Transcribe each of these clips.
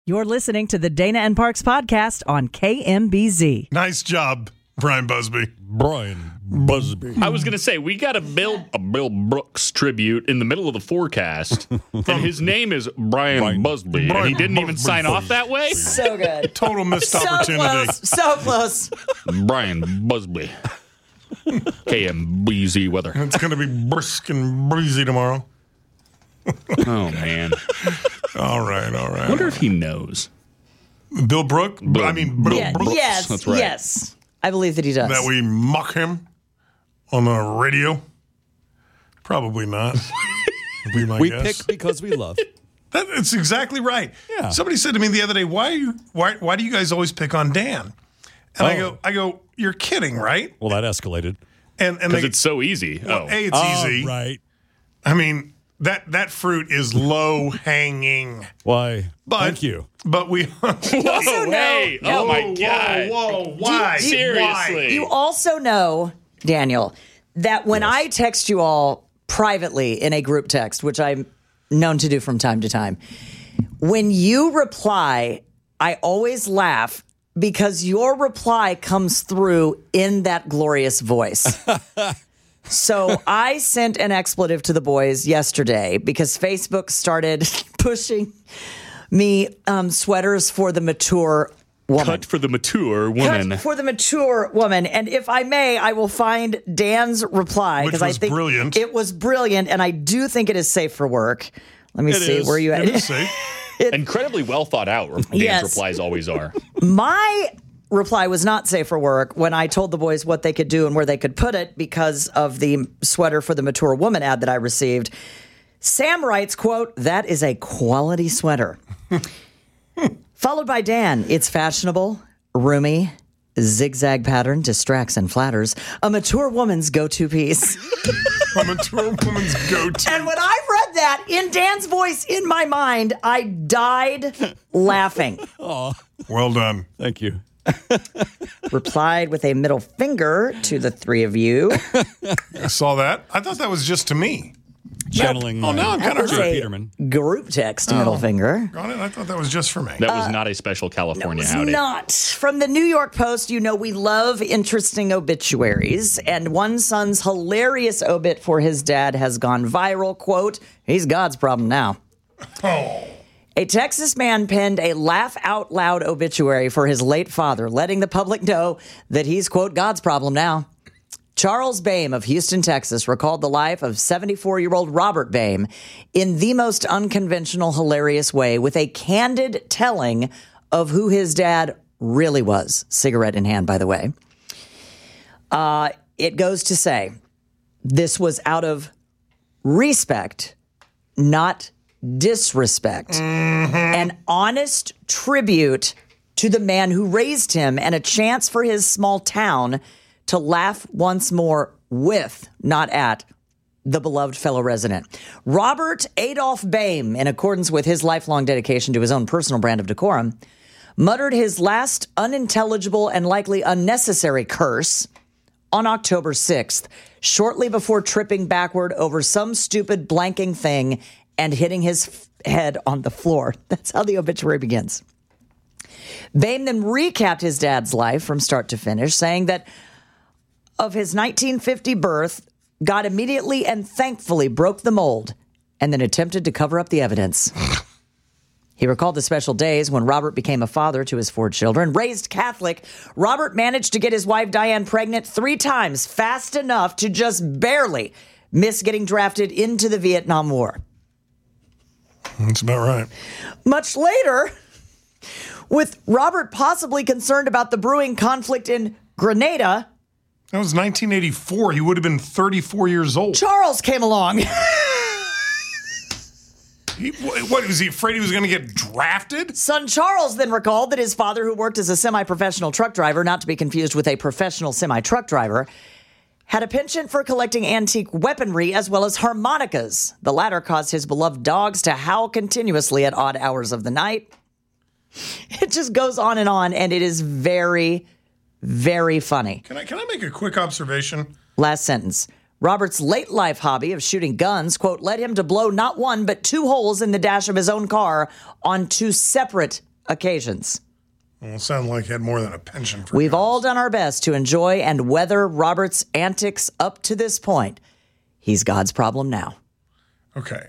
You're listening to the Dana and Parks podcast on KMBZ. Nice job, Brian Busby. Brian Busby. I was going to say, we got to build a Bill Brooks tribute in the middle of the forecast, and his name is Brian Busby, and he didn't even sign off that way? So good. Total missed opportunity. So close. Brian Busby. KMBZ weather. It's going to be brisk and breezy tomorrow. Oh, man. All right. I wonder if he knows. Bill Brook? Bill Brooks. Yes. That's right. Yes. I believe that he does. That we mock him on the radio? Probably not. Would be my We guess. pick because we love. That's exactly right. Yeah. Somebody said to me the other day, why do you guys always pick on Dan? And I go, you're kidding, right? Well, that escalated. And Because it's so easy. A, it's easy. Right. I mean, that fruit is low hanging. Why? But, Thank you. But we also know. Hey, oh my God. Whoa, why? Seriously. You also know, Daniel, that when I text you all privately in a group text, which I'm known to do from time to time, when you reply, I always laugh because your reply comes through in that glorious voice. So I sent an expletive to the boys yesterday because Facebook started pushing me sweaters for the mature woman. Cut for the mature woman. Cut for the mature woman. And if I may, I will find Dan's reply. Which because I was think brilliant. It was brilliant, and I do think it is safe for work. Let me see. is. Where you at? It is safe. Incredibly well thought out. Dan's Yes. replies always are. My reply was not safe for work when I told the boys what they could do and where they could put it because of the sweater for the mature woman ad that I received. Sam writes, quote, "That is a quality sweater." Followed by Dan, "It's fashionable, roomy, zigzag pattern, distracts and flatters. A mature woman's go-to piece." A mature woman's go-to. And when I read that in Dan's voice in my mind, I died laughing. Well done. Thank you. Replied with a middle finger to the three of you. I saw that. I thought that was just to me. Channeling. Oh, now I'm kind That of was hurt. a Peterman. group text middle finger. Got it? I thought that was just for me. That was not a special California It's howdy. not. From the New York Post, you know we love interesting obituaries, and one son's hilarious obit for his dad has gone viral. Quote, "He's God's problem now." Oh. A Texas man penned a laugh-out-loud obituary for his late father, letting the public know that he's, quote, God's problem now. Charles Boehm of Houston, Texas, recalled the life of 74-year-old Robert Boehm in the most unconventional, hilarious way with a candid telling of who his dad really was. Cigarette in hand, by the way. It goes to say, this was out of respect, not disrespect. An honest tribute to the man who raised him and a chance for his small town to laugh once more with, not at, the beloved fellow resident. Robert Adolph Boehm, in accordance with his lifelong dedication to his own personal brand of decorum, muttered his last unintelligible and likely unnecessary curse on October 6th, shortly before tripping backward over some stupid blanking thing and hitting his head on the floor. That's how the obituary begins. Boehm then recapped his dad's life from start to finish, saying that of his 1950 birth, God immediately and thankfully broke the mold and then attempted to cover up the evidence. He recalled the special days when Robert became a father to his 4 children. Raised Catholic, Robert managed to get his wife Diane pregnant 3 times, fast enough to just barely miss getting drafted into the Vietnam War. That's about right. Much later, with Robert possibly concerned about the brewing conflict in Grenada, That was 1984. He would have been 34 years old. Charles came along. What, was he afraid he was going to get drafted? Son Charles then recalled that his father, who worked as a semi-professional truck driver, not to be confused with a professional semi-truck driver, had a penchant for collecting antique weaponry as well as harmonicas. The latter caused his beloved dogs to howl continuously at odd hours of the night. It just goes on, and it is very, very funny. Can I make a quick observation? Last sentence. Robert's late life hobby of shooting guns, quote, led him to blow not 1 but 2 holes in the dash of his own car on 2 separate occasions. Well, it sounded like he had more than a pension for We've guns. all done our best to enjoy and weather Robert's antics up to this point. He's God's problem now. Okay.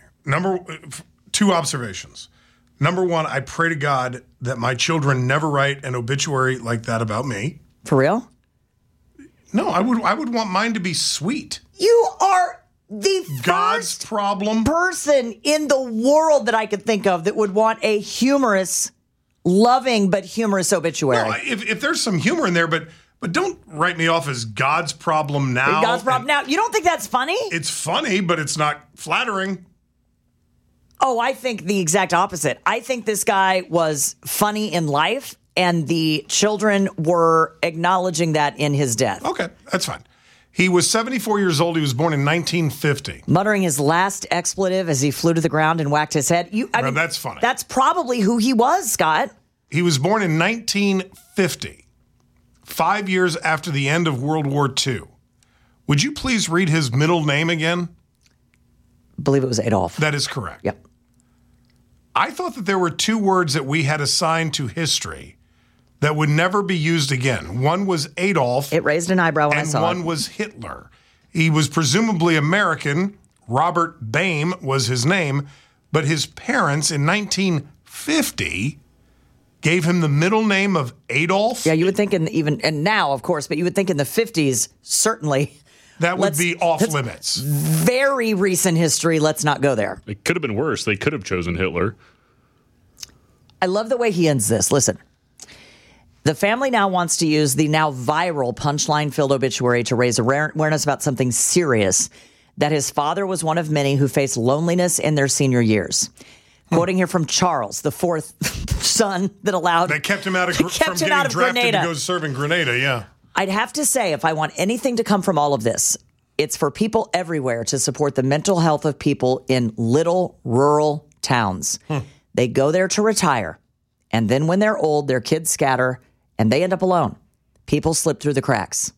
Two observations. Number one, I pray to God that my children never write an obituary like that about me. For real? No, I would want mine to be sweet. You are the God's first problem. person in the world that I could think of that would want a humorous, loving but humorous obituary. No, if there's some humor in there, but don't write me off as God's problem now. God's problem now. You don't think that's funny? It's funny, but it's not flattering. Oh, I think the exact opposite. I think this guy was funny in life, and the children were acknowledging that in his death. Okay, that's fine. He was 74 years old. He was born in 1950. Muttering his last expletive as he flew to the ground and whacked his head. Now, that's funny. That's probably who he was, Scott. He was born in 1950, 5 years after the end of World War II. Would you please read his middle name again? I believe it was Adolf. That is correct. Yep. I thought that there were two words that we had assigned to history that would never be used again. One was Adolf. It raised an eyebrow when I and saw one it. was Hitler. He was presumably American. Robert Boehm was his name, but his parents in 1950 gave him the middle name of Adolf. Yeah, you would think and now, of course, but you would think in the 50s, certainly. That would be off limits. Very recent history. Let's not go there. It could have been worse. They could have chosen Hitler. I love the way he ends this. Listen. The family now wants to use the now viral punchline-filled obituary to raise awareness about something serious, that his father was one of many who faced loneliness in their senior years. Quoting here from Charles, the fourth son that kept him out of, from getting drafted Grenada. to go serve in Grenada, yeah. I'd have to say, if I want anything to come from all of this, it's for people everywhere to support the mental health of people in little rural towns. They go there to retire, and then when they're old, their kids scatter, and they end up alone. People slip through the cracks.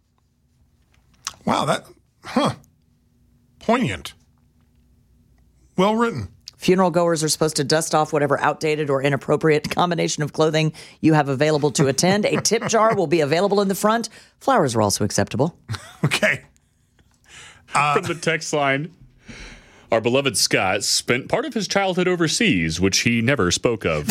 Wow, poignant. Well written. Funeral goers are supposed to dust off whatever outdated or inappropriate combination of clothing you have available to attend. A tip jar will be available in the front. Flowers are also acceptable. Okay. From the text line, our beloved Scott spent part of his childhood overseas, which he never spoke of.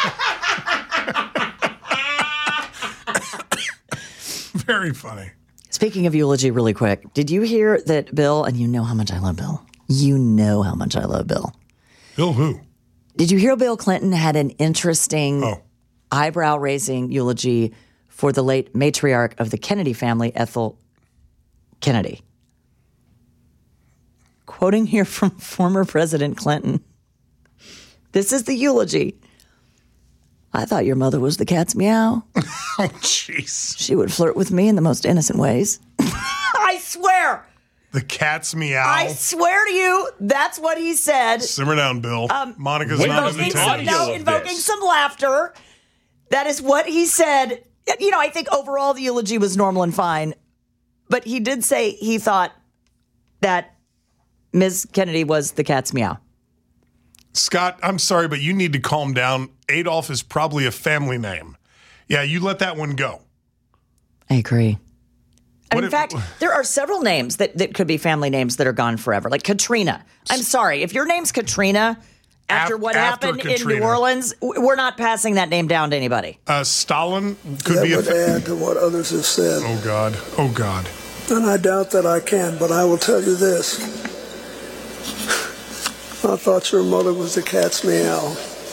Very funny. Speaking of eulogy, really quick, did you hear that Bill, and you know how much I love Bill. You know how much I love Bill. Bill who? Did you hear Bill Clinton had an interesting eyebrow-raising eulogy for the late matriarch of the Kennedy family, Ethel Kennedy? Quoting here from former President Clinton. This is the eulogy. I thought your mother was the cat's meow. Oh, jeez. She would flirt with me in the most innocent ways. I swear. The cat's meow. I swear to you, that's what he said. Simmer down, Bill. Monica's not in the Invoking some laughter. That is what he said. You know, I think overall the eulogy was normal and fine. But he did say he thought that Ms. Kennedy was the cat's meow. Scott, I'm sorry, but you need to calm down. Adolf is probably a family name. Yeah, you let that one go. I agree. In fact, there are several names that could be family names that are gone forever. Like Katrina. I'm sorry. If your name's Katrina, after what happened in New Orleans, we're not passing that name down to anybody. Stalin could be a... That would add to what others have said. Oh, God. Oh, God. And I doubt that I can, but I will tell you this. I thought your mother was the cat's meow.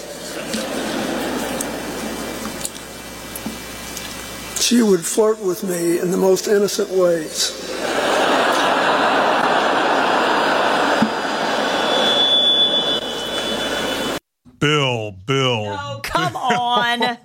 She would flirt with me in the most innocent ways. Bill. Oh, come on.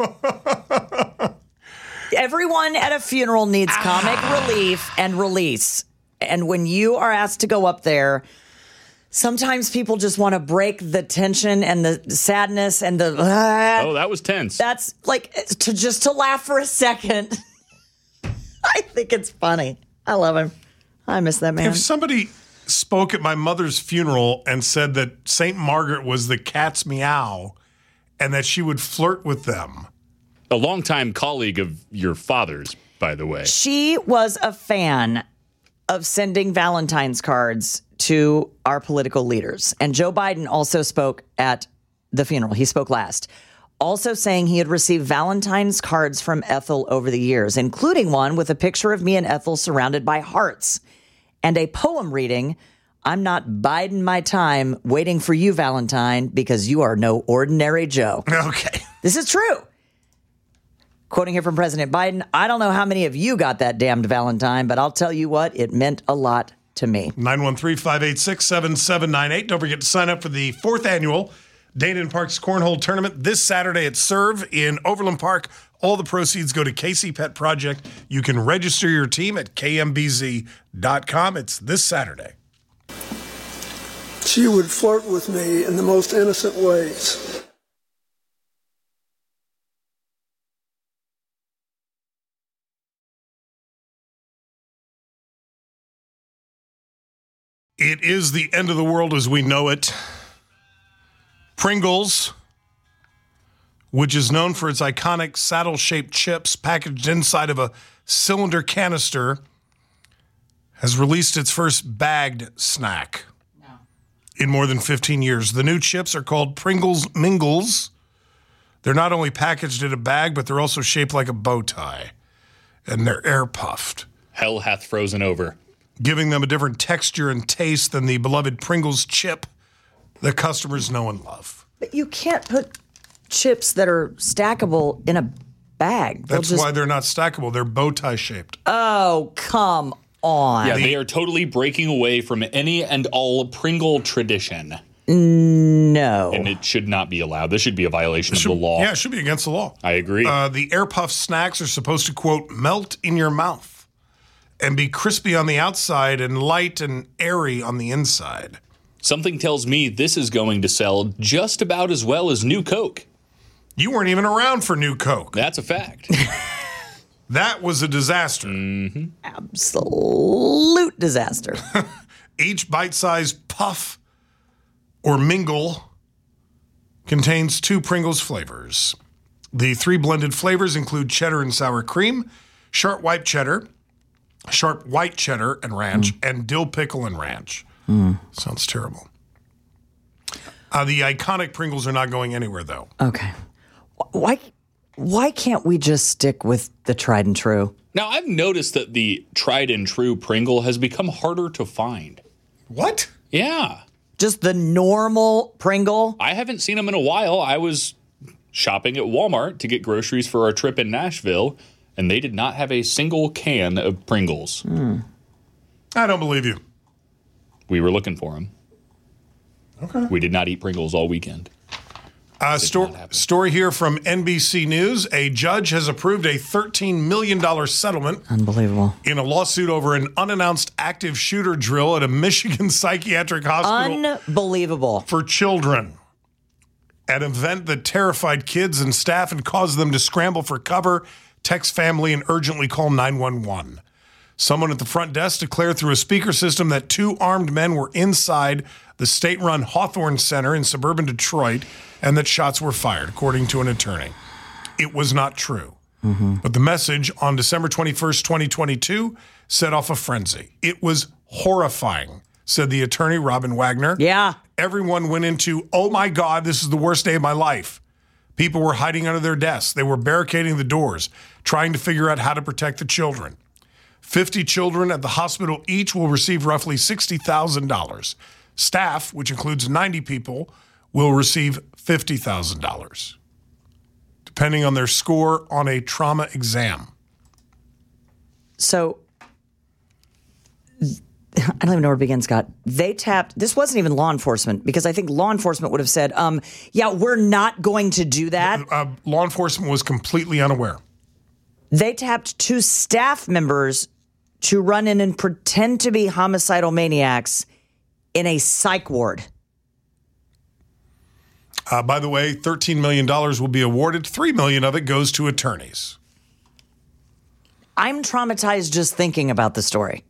Everyone at a funeral needs comic relief and release. And when you are asked to go up there, sometimes people just want to break the tension and the sadness and the... oh, that was tense. That's like to laugh for a second. I think it's funny. I love him. I miss that man. If somebody spoke at my mother's funeral and said that St. Margaret was the cat's meow and that she would flirt with them. A longtime colleague of your father's, by the way. She was a fan of sending Valentine's cards to our political leaders. And Joe Biden also spoke at the funeral. He spoke last. Also saying he had received Valentine's cards from Ethel over the years, including one with a picture of me and Ethel surrounded by hearts and a poem reading, "I'm not biding my time waiting for you, Valentine, because you are no ordinary Joe." Okay. This is true. Quoting here from President Biden, "I don't know how many of you got that damned Valentine, but I'll tell you what, it meant a lot to me." 913-586-7798. Don't forget to sign up for the 4th annual Dana and Parks Cornhole Tournament this Saturday at Serve in Overland Park. All the proceeds go to Casey Pet Project. You can register your team at kmbz.com. It's this Saturday. She would flirt with me in the most innocent ways. It is the end of the world as we know it. Pringles, which is known for its iconic saddle-shaped chips packaged inside of a cylinder canister, has released its first bagged snack in more than 15 years. The new chips are called Pringles Mingles. They're not only packaged in a bag, but they're also shaped like a bow tie, and they're air-puffed, Hell hath frozen over. giving them a different texture and taste than the beloved Pringles chip that customers know and love. But you can't put chips that are stackable in a bag. That's why they're not stackable. They're bow tie shaped. Oh, come on. Yeah, they are totally breaking away from any and all Pringle tradition. No. And it should not be allowed. This should be a violation of the law. Yeah, it should be against the law. I agree. The air puff snacks are supposed to, quote, melt in your mouth and be crispy on the outside and light and airy on the inside. Something tells me this is going to sell just about as well as New Coke. You weren't even around for New Coke. That's a fact. That was a disaster. Absolute disaster. Each bite-sized puff or mingle contains 2 Pringles flavors. The 3 blended flavors include cheddar and sour cream, sharp white cheddar and ranch, and dill pickle and ranch. Sounds terrible. The iconic Pringles are not going anywhere, though. Okay. Why can't we just stick with the tried and true? Now, I've noticed that the tried and true Pringle has become harder to find. What? Yeah. Just the normal Pringle? I haven't seen them in a while. I was shopping at Walmart to get groceries for our trip in Nashville, and they did not have a single can of Pringles. I don't believe you. We were looking for them. Okay. We did not eat Pringles all weekend. Story here from NBC News. A judge has approved a $13 million settlement Unbelievable. in a lawsuit over an unannounced active shooter drill at a Michigan psychiatric hospital Unbelievable. for children. An event that terrified kids and staff and caused them to scramble for cover, text family, and urgently call 911. Someone at the front desk declared through a speaker system that 2 armed men were inside the state-run Hawthorne Center in suburban Detroit and that shots were fired, according to an attorney. It was not true. But the message on December 21st, 2022, set off a frenzy. It was horrifying, said the attorney, Robin Wagner. Yeah. Everyone went into, oh my God, this is the worst day of my life. People were hiding under their desks. They were barricading the doors, trying to figure out how to protect the children. 50 children at the hospital each will receive roughly $60,000. Staff, which includes 90 people, will receive $50,000, depending on their score on a trauma exam. So, I don't even know where to begin, Scott. They tapped, this wasn't even law enforcement, because I think law enforcement would have said, yeah, we're not going to do that. Law enforcement was completely unaware. They tapped 2 staff members to run in and pretend to be homicidal maniacs in a psych ward. By the way, $13 million will be awarded. $3 million of it goes to attorneys. I'm traumatized just thinking about the story.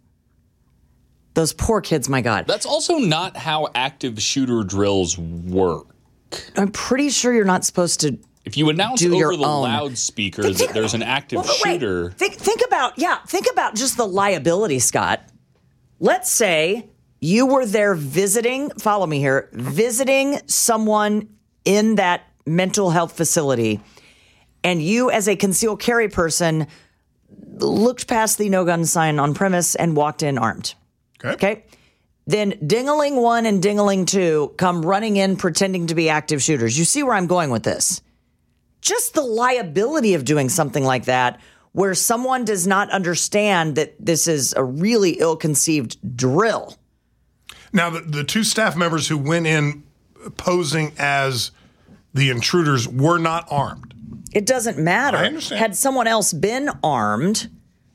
Those poor kids, my God. That's also not how active shooter drills work. I'm pretty sure you're not supposed to. If you announce Do your over the own. loudspeaker that there's an active Well, wait. shooter, Think about just the liability, Scott. Let's say you were there visiting, follow me here, visiting someone in that mental health facility, and you as a concealed carry person looked past the no gun sign on premise and walked in armed. Okay. Then Dingling 1 and Dingling 2 come running in pretending to be active shooters. You see where I'm going with this? Just the liability of doing something like that, where someone does not understand that this is a really ill-conceived drill. Now, the two staff members who went in posing as the intruders were not armed. It doesn't matter. I understand. Had someone else been armed,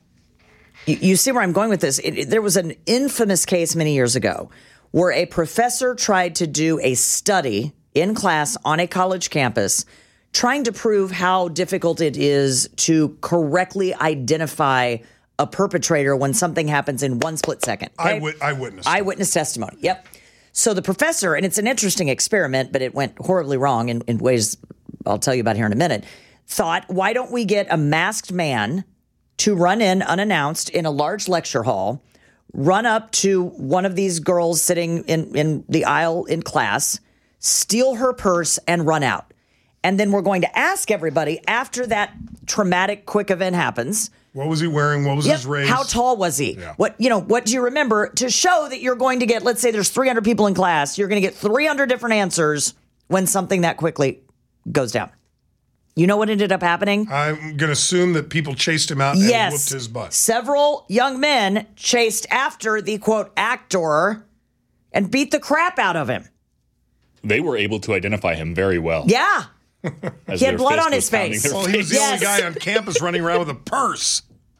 you see where I'm going with this. There was an infamous case many years ago where a professor tried to do a study in class on a college campus trying to prove how difficult it is to correctly identify a perpetrator when something happens in one split second. Okay? Eyewitness testimony. Yep. So the professor, and it's an interesting experiment, but it went horribly wrong in ways I'll tell you about here in a minute, thought, why don't we get a masked man to run in unannounced in a large lecture hall, run up to one of these girls sitting in the aisle in class, steal her purse, and run out. And then we're going to ask everybody after that traumatic quick event happens. What was he wearing? What was his race? How tall was he? Yeah. What do you remember to show that you're going to get, let's say there's 300 people in class, you're going to get 300 different answers when something that quickly goes down. You know what ended up happening? I'm going to assume that people chased him out and whooped his butt. Several young men chased after the, quote, actor and beat the crap out of him. they were able to identify him very well. Yeah. As He had their blood fist on was his pounding face. their Well, he was the only guy on campus running around with a purse.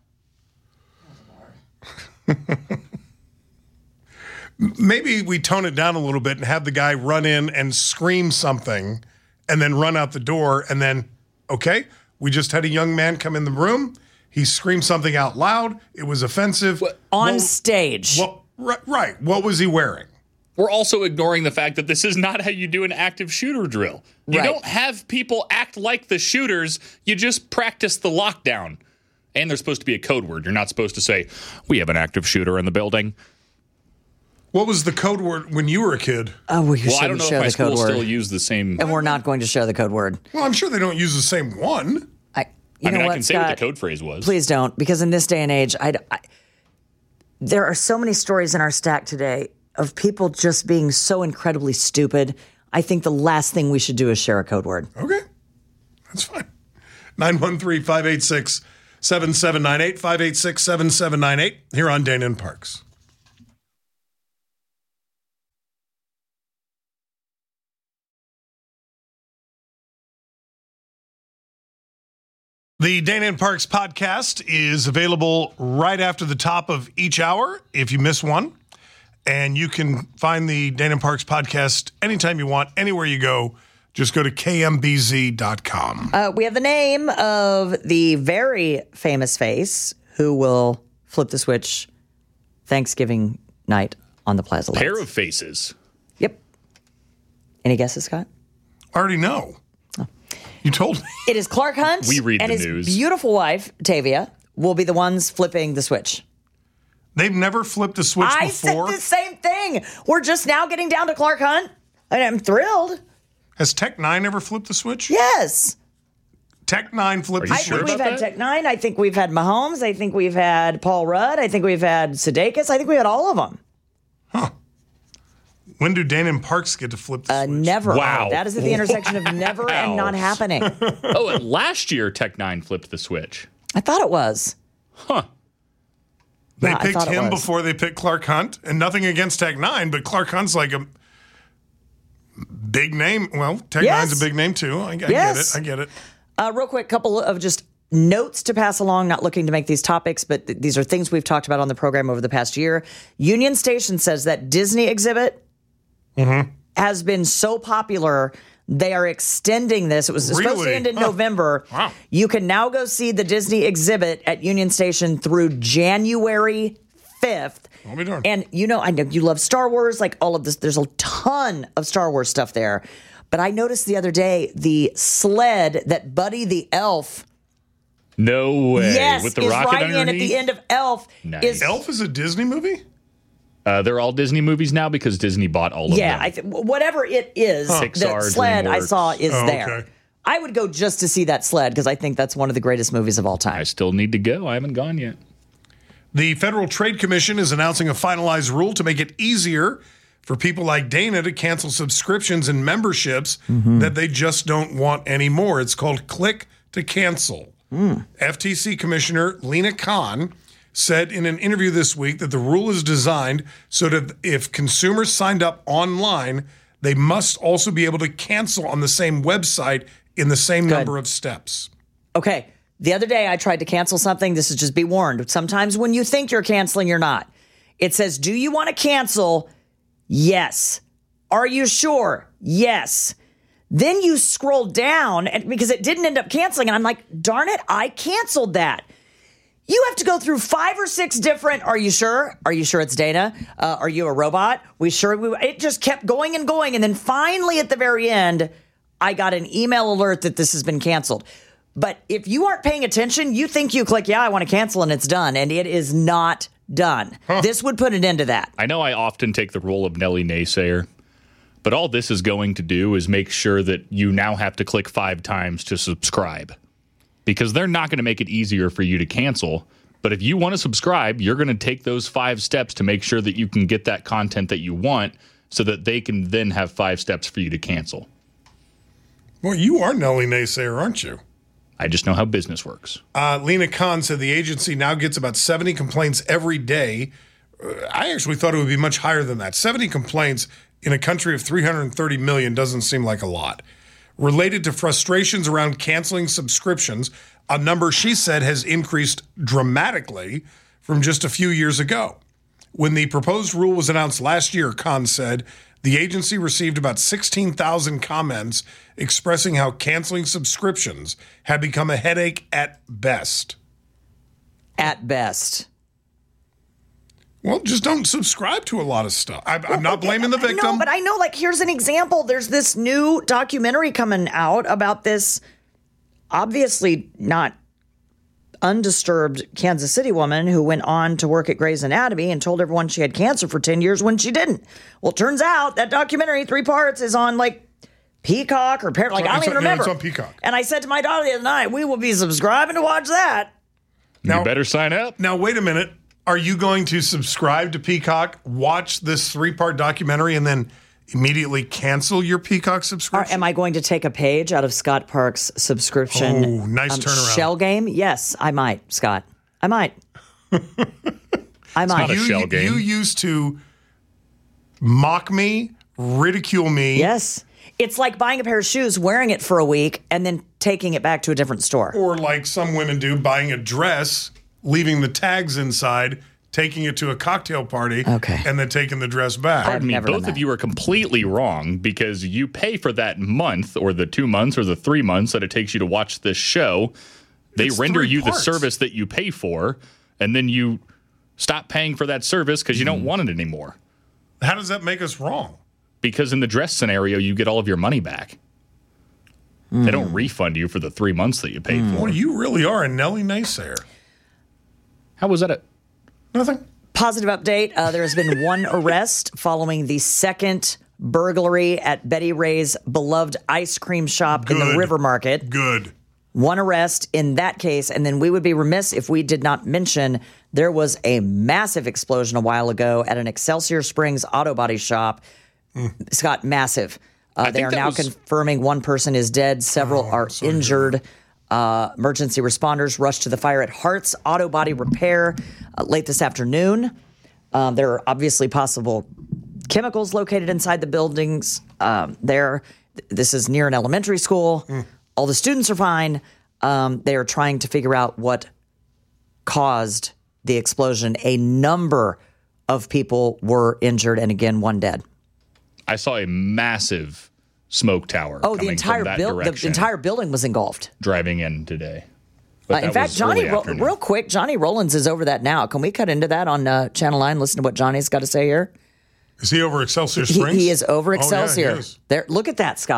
Maybe we tone it down a little bit and have the guy run in and scream something and then run out the door and then, okay, we just had a young man come in the room. He screamed something out loud. It was offensive. On stage. Right. What was he wearing? We're also ignoring the fact that this is not how you do an active shooter drill. You Right. don't have people act like the shooters. You just practice the lockdown. And there's supposed to be a code word. You're not supposed to say, we have an active shooter in the building. What was the code word when you were a kid? Oh, we Well, I shouldn't don't know show if my the school code still word. use the same. And we're not going to show the code word. Well, I'm sure they don't use the same one. I can say what the code phrase was. Please don't, because in this day and age, there are so many stories in our stack today of people just being so incredibly stupid. I think the last thing we should do is share a code word. Okay. That's fine. 913-586-7798, 586-7798, here on Dana and Parks. The Dana and Parks podcast is available right after the top of each hour if you miss one. And you can find the Dana and Parks podcast anytime you want, anywhere you go. Just go to kmbz.com. We have the name of the very famous face who will flip the switch Thanksgiving night on the Plaza Lights. Pair of faces. Yep. Any guesses, Scott? I already know. You told me. It is Clark Hunt We read and the his news. beautiful wife, Tavia, will be the ones flipping the switch. They've never flipped a switch I before. said the same thing. We're just now getting down to Clark Hunt, and I'm thrilled. Has Tech 9 ever flipped the switch? Yes. Tech 9 flipped the you I sure switch. think we've about had that? Tech 9. I think we've had Mahomes. I think we've had Paul Rudd. I think we've had Sudeikis. I think we had all of them. When do Dana and Parks get to flip the switch? Never. Wow. That is at the intersection of never and not happening. Oh, and last year Tech 9 flipped the switch. I thought it was. They Yeah, I picked thought it him was. before they picked Clark Hunt, and nothing against Tech 9, but Clark Hunt's like a big name. Well, Tech Yes. 9's a big name too. I Yes. get it. Real quick, couple of just notes to pass along, not looking to make these topics, but these are things we've talked about on the program over the past year. Union Station says that Disney exhibit has been so popular, they are extending this. It was supposed to Really? end in November. Wow. You can now go see the Disney exhibit at Union Station through January 5th. I'll be darned. And I know you love Star Wars, like all of this. There's a ton of Star Wars stuff there. But I noticed the other day the sled that Buddy the Elf No way. yes, With the is rocket riding in at underneath? the end of Elf. Nice. Is Elf is a Disney movie? They're all Disney movies now because Disney bought all of yeah, them. whatever it is, the Pixar, sled I DreamWorks. saw is Oh, there. okay. I would go just to see that sled because I think that's one of the greatest movies of all time. I still need to go. I haven't gone yet. The Federal Trade Commission is announcing a finalized rule to make it easier for people like Dana to cancel subscriptions and memberships that they just don't want anymore. It's called Click to Cancel. FTC Commissioner Lena Khan said in an interview this week that the rule is designed so that if consumers signed up online, they must also be able to cancel on the same website in the same number of steps. Okay. The other day I tried to cancel something. This is just be warned. Sometimes when you think you're canceling, you're not. It says, do you want to cancel? Yes. Are you sure? Yes. Then you scroll down because it didn't end up canceling. And I'm like, darn it, I canceled that. You have to go through 5 or 6 different, are you sure? Are you sure it's Dana? Are you a robot? It just kept going and going. And then finally at the very end, I got an email alert that this has been canceled. But if you aren't paying attention, you think you click, yeah, I want to cancel and it's done. And it is not done. This would put an end to that. I know I often take the role of Nelly Naysayer, but all this is going to do is make sure that you now have to click 5 times to subscribe. Because they're not going to make it easier for you to cancel. But if you want to subscribe, you're going to take those 5 steps to make sure that you can get that content that you want so that they can then have 5 steps for you to cancel. Well, you are Nelly Naysayer, aren't you? I just know how business works. Lena Khan said the agency now gets about 70 complaints every day. I actually thought it would be much higher than that. 70 complaints in a country of 330 million doesn't seem like a lot. Related to frustrations around canceling subscriptions, a number she said has increased dramatically from just a few years ago. When the proposed rule was announced last year, Khan said the agency received about 16,000 comments expressing how canceling subscriptions had become a headache at best. At best. Well, just don't subscribe to a lot of stuff. I'm not blaming the victim. No, but I know, like, here's an example. There's this new documentary coming out about this obviously not undisturbed Kansas City woman who went on to work at Grey's Anatomy and told everyone she had cancer for 10 years when she didn't. Well, it turns out that documentary, 3 parts, is on, like, Peacock or Paramount. Like, I don't even remember. It's on Peacock. And I said to my daughter the other night, we will be subscribing to watch that. Now- you better sign up. Now, wait a minute. Are you going to subscribe to Peacock, watch this 3-part documentary, and then immediately cancel your Peacock Or subscription? am I going to take a page out of Scott Park's subscription? Oh, nice turnaround. Shell game? Yes, I might, Scott. I might. I might. not a shell game. You used to mock me, ridicule me. Yes. It's like buying a pair of shoes, wearing it for a week, and then taking it back to a different store. Or like some women do, buying a dress, leaving the tags inside, taking it to a cocktail party, Okay. and then taking the dress back. I mean, never done both of that. you are completely wrong because you pay for that month or the 2 months or the 3 months that it takes you to watch this show. They It's render 3 you parts. the service that you pay for, and then you stop paying for that service because you don't want it anymore. How does that make us wrong? Because in the dress scenario, you get all of your money back. They don't refund you for the 3 months that you paid for. Well, you really are a Nelly Naysayer. How was that? Nothing. Positive update. There has been one arrest following the second burglary at Betty Ray's beloved ice cream shop in the Good. River Market. Good. One arrest in that case. And then we would be remiss if we did not mention there was a massive explosion a while ago at an Excelsior Springs auto body shop. Scott, massive. They think are that now was- confirming one person is dead. Several are injured. Emergency responders rushed to the fire at Hart's Auto Body Repair late this afternoon. There are obviously possible chemicals located inside the buildings there. This is near an elementary school. All the students are fine. They are trying to figure out what caused the explosion. A number of people were injured, and again, one dead. I saw a massive smoke tower. Oh, the coming entire from that the direction entire building was engulfed. driving in today. But In that fact, was Johnny, early afternoon. real quick, Johnny Rollins is over that now. Can we cut into that on Channel 9? Listen to what Johnny's got to say here. Is he over Excelsior Springs? He is over Oh, yeah, he Excelsior. is. There, look at that, Scott.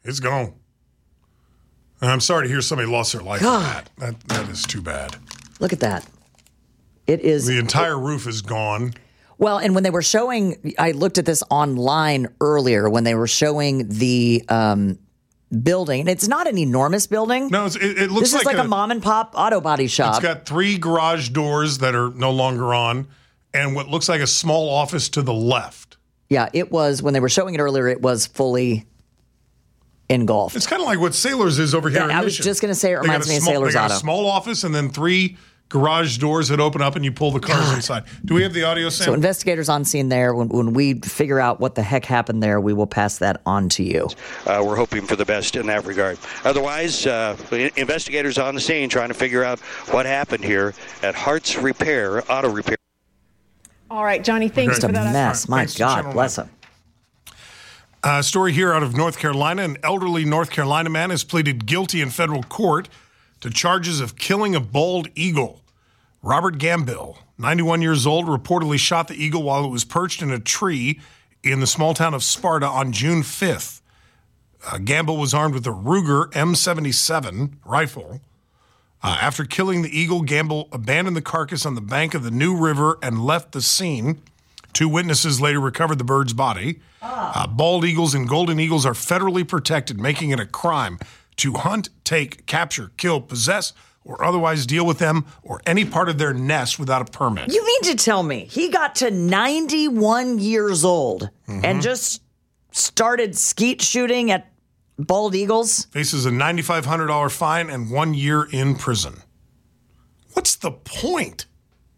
It's gone. And I'm sorry to hear somebody lost their life from that. That is too bad. Look at that. It is. The entire roof is gone. Well, and when they were showing, I looked at this online earlier when they were showing the building. And it's not an enormous building. No, it looks This is like a mom and pop auto body shop. It's got 3 garage doors that are no longer on and what looks like a small office to the left. Yeah, it was, when they were showing it earlier, it was fully engulfed. It's kind of like what Sailors is over here in I was Mission. just going to say it They got reminds a me of small- Sailor's They got Auto. a small office and then 3 garage doors that open up and you pull the cars inside. Do we have the audio, Sam? So investigators on scene there, when we figure out what the heck happened there, we will pass that on to you. We're hoping for the best in that regard. Otherwise, investigators on the scene trying to figure out what happened here at Hart's Repair, Auto Repair. All right, Johnny, thanks Okay. for It's a that. mess. My Thanks to God, Channel bless 9. him. Story here out of North Carolina. An elderly North Carolina man has pleaded guilty in federal court to charges of killing a bald eagle. Robert Gambill, 91 years old, reportedly shot the eagle while it was perched in a tree in the small town of Sparta on June 5th. Gambill was armed with a Ruger M77 rifle. After killing the eagle, Gambill abandoned the carcass on the bank of the New River and left the scene. 2 witnesses later recovered the bird's body. Bald eagles and golden eagles are federally protected, making it a crime to hunt, take, capture, kill, possess, or otherwise deal with them or any part of their nest without a permit. You mean to tell me he got to 91 years old and just started skeet shooting at bald eagles? Faces a $9,500 fine and 1 year in prison. What's the point?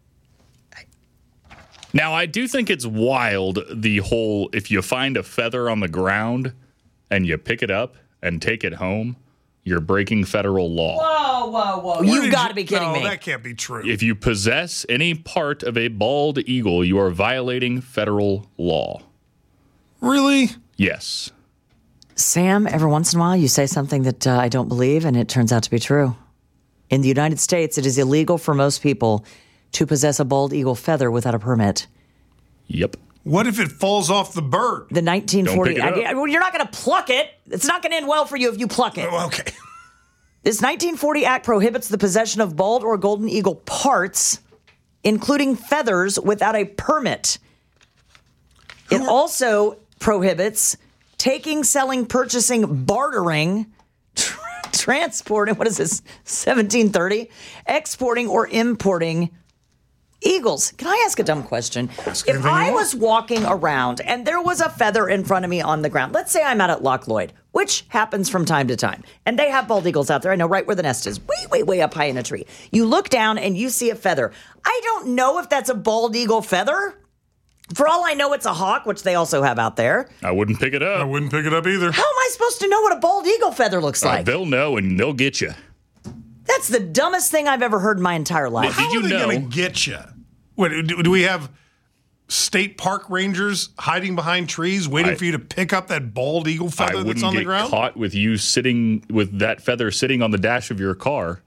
Now, I do think it's wild, the whole, if you find a feather on the ground and you pick it up and take it home, you're breaking federal law. Whoa. You've Did got you- to be kidding no, me. that can't be true. If you possess any part of a bald eagle, you are violating federal law. Really? Yes. Sam, every once in a while you say something that I don't believe and it turns out to be true. In the United States, it is illegal for most people to possess a bald eagle feather without a permit. Yep. What if it falls off the bird? The 1940, Don't pick it up. well, you're not going to pluck it. It's not going to end well for you if you pluck it. Oh, okay. This 1940 act prohibits the possession of bald or golden eagle parts, including feathers, without a permit. It also prohibits taking, selling, purchasing, bartering, transporting, what is this, 1730? Exporting or importing eagles. Can I ask a dumb question? If anything you I want. was walking around and there was a feather in front of me on the ground, let's say I'm out at Loch Lloyd, which happens from time to time, and they have bald eagles out there, I know right where the nest is, way up high in a tree. You look down and you see a feather. I don't know if that's a bald eagle feather. For all I know, it's a hawk, which they also have out there. I wouldn't pick it I up. wouldn't pick it up either. How am I supposed to know what a bald eagle feather looks like? They'll know and they'll get you. That's the dumbest thing I've ever heard in my entire life. Did you How are they know? going to get you? What, do we have state park rangers hiding behind trees waiting for you to pick up that bald eagle I feather that's wouldn't on the get ground? caught with you sitting with that feather sitting on the dash of your car.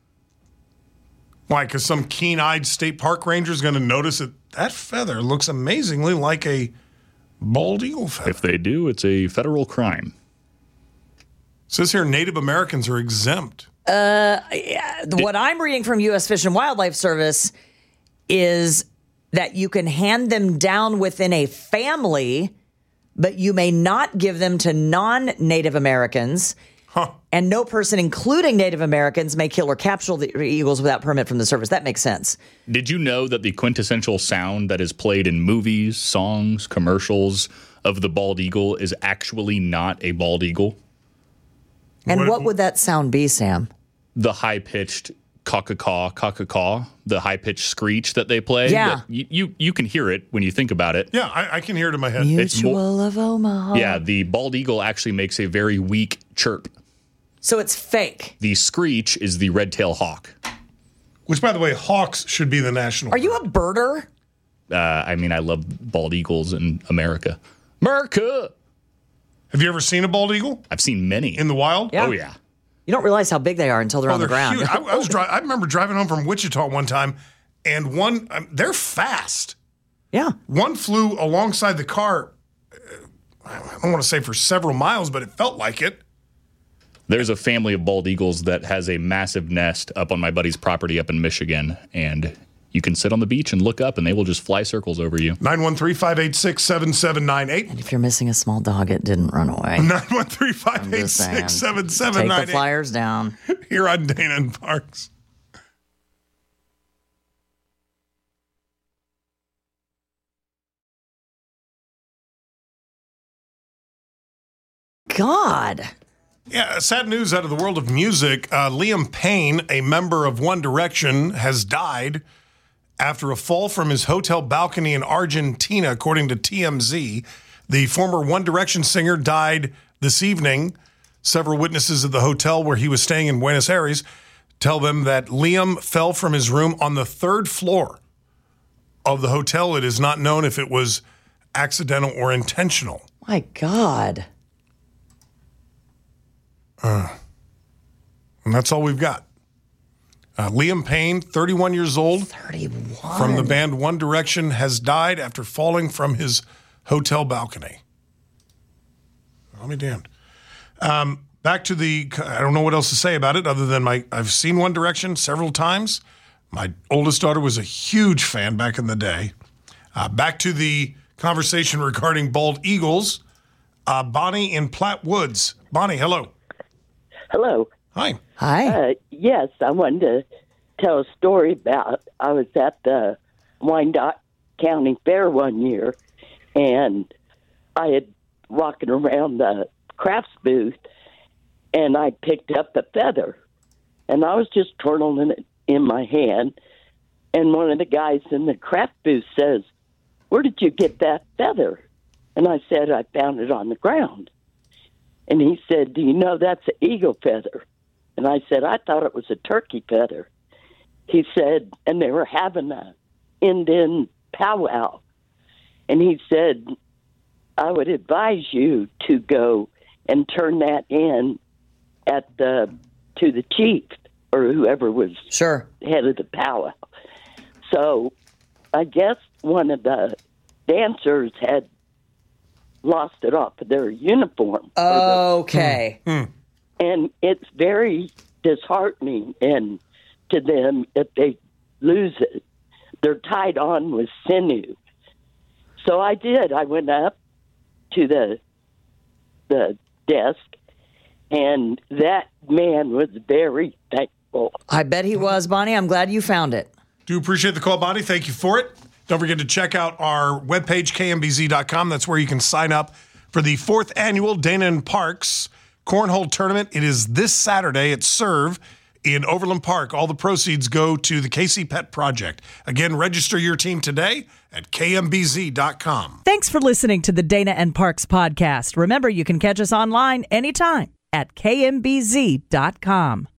Why? Because some keen-eyed state park ranger is going to notice that feather looks amazingly like a bald eagle feather. If they do, it's a federal crime. It says here Native Americans are exempt. What I'm reading from U.S. Fish and Wildlife Service is that you can hand them down within a family, but you may not give them to non-Native Americans. And no person, including Native Americans, may kill or capture the eagles without permit from the service. That makes sense. Did you know that the quintessential sound that is played in movies, songs, commercials of the bald eagle is actually not a bald eagle? And what would that sound be, Sam? The high-pitched caw-caw, the high-pitched screech that they play. Yeah. that you can hear it when you think about it. Yeah, I can hear it in my head. Mutual of Omaha. Yeah, the bald eagle actually makes a very weak chirp. So it's fake. The screech is the red-tailed hawk. Which, by the way, hawks should be the national. Are you a birder? I mean, I love bald eagles in America. America! Have you ever seen a bald eagle I've seen many. in the wild? Yeah. Oh, yeah. You don't realize how big they are until they're Oh, on the they're ground. huge. I remember driving home from Wichita one time, and they're fast. Yeah. One flew alongside the car, I don't want to say for several miles, but it felt like it. There's a family of bald eagles that has a massive nest up on my buddy's property up in Michigan, and you can sit on the beach and look up, and they will just fly circles over you. 913-586-7798. And if you're missing a small dog, it didn't run away. 913-586-7798. Take the flyers down. Here on Dana and Parks. God. Yeah, sad news out of the world of music. Liam Payne, a member of One Direction, has died after a fall from his hotel balcony in Argentina, according to TMZ. The former One Direction singer died this evening. Several witnesses at the hotel where he was staying in Buenos Aires tell them that Liam fell from his room on the third floor of the hotel. It is not known if it was accidental or intentional. My God. And that's all we've got. Liam Payne, 31 years old, 31. from the band One Direction, has died after falling from his hotel balcony. I'll be damned. Back to I don't know what else to say about it other than I've seen One Direction several times. My oldest daughter was a huge fan back in the day. Back to the conversation regarding bald eagles. Bonnie in Platte Woods. Bonnie, hello. Hello. Hi. Hi. Yes, I wanted to tell a story about I was at the Wyandotte County Fair one year, and I had walking around the crafts booth, and I picked up a feather, and I was just twirling it in my hand, and one of the guys in the craft booth says, "Where did you get that feather?" And I said, "I found it on the ground." And he said, "Do you know that's an eagle feather?" And I said, "I thought it was a turkey feather." He said, and they were having a Indian powwow. And he said, "I would advise you to go and turn that in to the chief or whoever was head of the powwow." So I guess one of the dancers had lost it off of their uniform. Okay. And it's very disheartening and to them if they lose it. They're tied on with sinew. So I did. I went up to the desk, and that man was very thankful. I bet he was, Bonnie. I'm glad you found it. Do appreciate the call, Bonnie. Thank you for it. Don't forget to check out our webpage, kmbz.com. That's where you can sign up for the 4th annual Dana and Parks Cornhole Tournament. It is this Saturday at Serve in Overland Park. All the proceeds go to the KC Pet Project. Again, register your team today at kmbz.com. Thanks for listening to the Dana and Parks podcast. Remember, you can catch us online anytime at kmbz.com.